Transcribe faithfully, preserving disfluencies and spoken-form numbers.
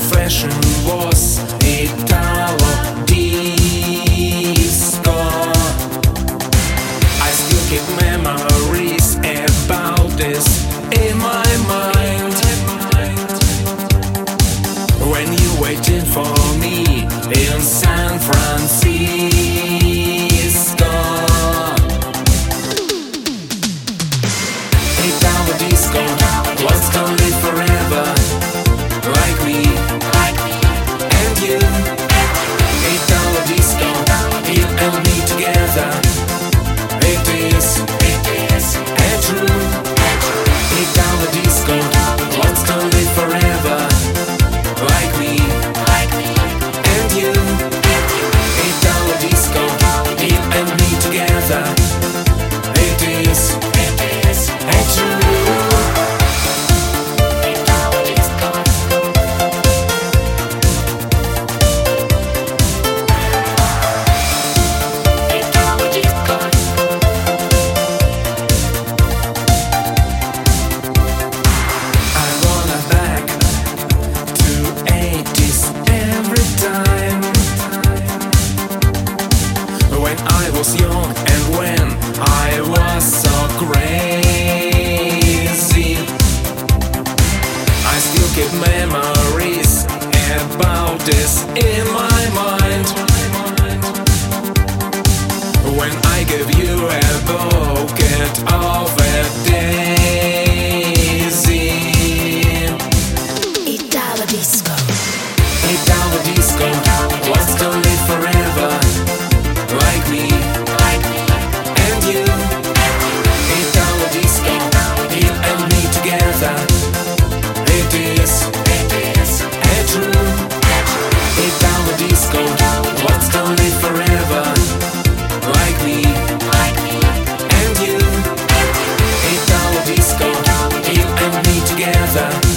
fashion was Italo disco. I still keep memories about this in my mind. When you waited for me in San Francisco. Italo disco was to live forever, like me and you. Italo disco, you and me together. It is, it is, and true. Italo disco wants to live forever, like me and you. Italo disco, you and me together. It is, it is, and true. When I was young and when I was so crazy, I still keep memories about this in my mind. When I gave you a bouquet of a daisy. Italo disco. Italo disco wants to live forever, like me and you. Italo disco, you and me together. It is, it is, and true. Italo disco wants to live forever, like me and you. Italo disco, you and me together.